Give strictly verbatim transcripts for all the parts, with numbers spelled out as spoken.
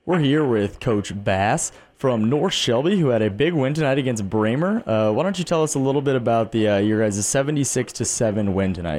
We're here with Coach Bass from North Shelby, who had a big win tonight against Bramer. Uh, why don't you tell us a little bit about the uh, your guys' seventy-six to seven win tonight?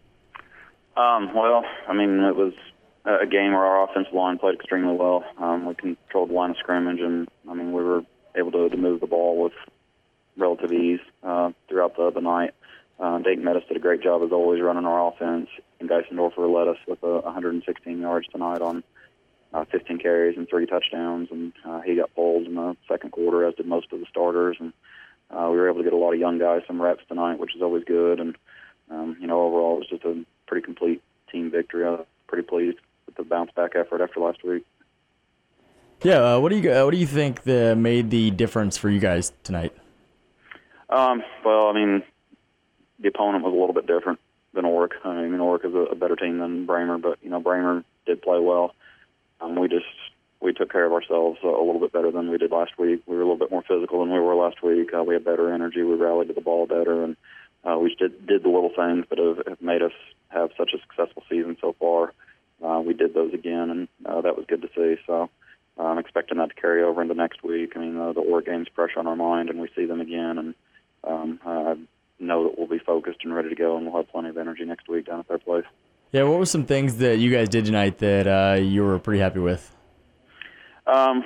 Um, well, I mean, it was a game where our offensive line played extremely well. Um, we controlled the line of scrimmage, and I mean, we were able to, to move the ball with relative ease uh, throughout the, the night. Uh, Dayton Meadows did a great job, as always, running our offense, and Geisendorfer led us with uh, one hundred sixteen yards tonight on uh, fifteen carries and three touchdowns, and uh, he got pulled in the second quarter, as did most of the starters, and uh, we were able to get a lot of young guys some reps tonight, which is always good, and um, you know, overall, it was just a pretty complete team victory. I was pretty pleased with the bounce-back effort after last week. Yeah, uh, what do you uh, what do you think the, made the difference for you guys tonight? Um, well, I mean, the opponent was a little bit different than Oric. I mean, Oric is a, a better team than Bramer, but you know, Bramer did play well. Um, we just we took care of ourselves a, a little bit better than we did last week. We were a little bit more physical than we were last week. Uh, we had better energy. We rallied to the ball better, and uh, we did did the little things that have, have made us have such a successful season so far. Uh, we did those again, and uh, that was good to see. So uh, I'm expecting that to carry over into next week. I mean, uh, the Oric game's fresh on our mind, and we see them again, and um, I know that we'll be focused and ready to go, and we'll have plenty of energy next week down at their place. Yeah, what were some things that you guys did tonight that uh, you were pretty happy with? Um,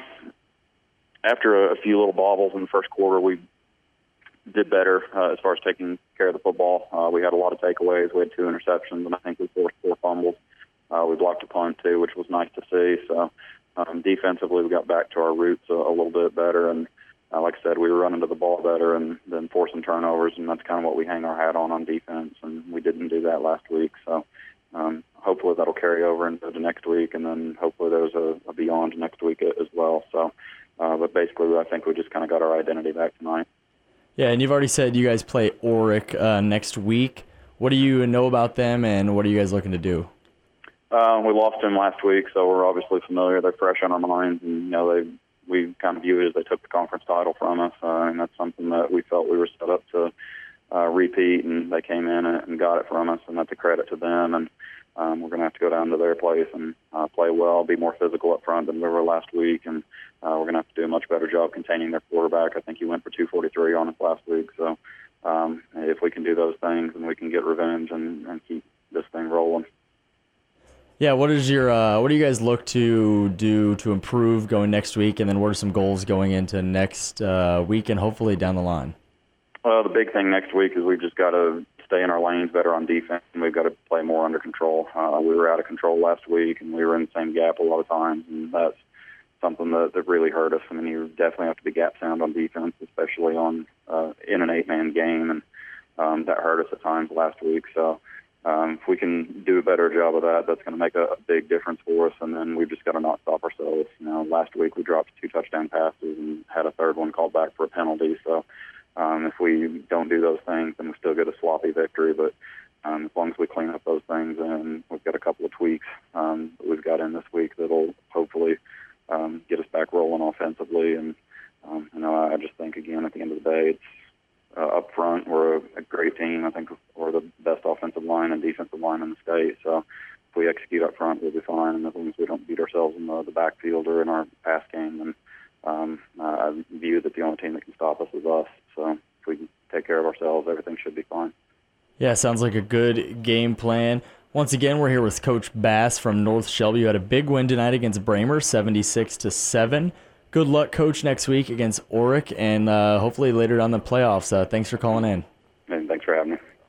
after a, a few little bobbles in the first quarter, we did better uh, as far as taking care of the football. Uh, we had a lot of takeaways. We had two interceptions, and I think we forced four fumbles. Uh, we blocked a punt, too, which was nice to see. So um, defensively, we got back to our roots a, a little bit better, and Uh, like I said, we were running to the ball better and then forcing turnovers, and that's kind of what we hang our hat on on defense, and we didn't do that last week. So um, hopefully that'll carry over into the next week, and then hopefully there's a, a beyond next week as well. So, uh, but basically, I think we just kind of got our identity back tonight. Yeah, and you've already said you guys play Oric uh, next week. What do you know about them, and what are you guys looking to do? Uh, we lost them last week, so we're obviously familiar. They're fresh on our minds, and you know they. We kind of view it as they took the conference title from us, uh, and that's something that we felt we were set up to uh, repeat, and they came in and, and got it from us, and that's a credit to them. And um, we're going to have to go down to their place and uh, play well, be more physical up front than we were last week, and uh, we're going to have to do a much better job containing their quarterback. I think he went for two forty-three on us last week, so um, if we can do those things, then we can get revenge and, and keep this thing rolling. Yeah, what is your uh, what do you guys look to do to improve going next week, and then what are some goals going into next uh, week and hopefully down the line? Well, the big thing next week is we've just got to stay in our lanes better on defense, and we've got to play more under control. Uh, we were out of control last week, and we were in the same gap a lot of times, and that's something that, that really hurt us. I mean, you definitely have to be gap sound on defense, especially on uh, in an eight-man game, and um, that hurt us at times last week. So Um, if we can do a better job of that, that's going to make a, a big difference for us, and then we've just got to not stop ourselves. You know, last week we dropped two touchdown passes and had a third one called back for a penalty. So um, if we don't do those things, then we still get a sloppy victory. But um, as long as we clean up those things, and we've got a couple of tweaks um, that we've got in this week that'll hopefully um, get us back rolling offensively. And um, you know, I just think, again, at the end of the day, it's Uh, up front, we're a, a great team. I think we're the best offensive line and defensive line in the state. So if we execute up front, we'll be fine. And as long as we don't beat ourselves in the, the backfield or in our pass game, then um, uh, I view that the only team that can stop us is us. So if we can take care of ourselves, everything should be fine. Yeah, sounds like a good game plan. Once again, we're here with Coach Bass from North Shelby. You had a big win tonight against Bramer, seventy-six to seven. Good luck, Coach, next week against Oric, and uh, hopefully later down the playoffs. Uh, thanks for calling in. And thanks for having me.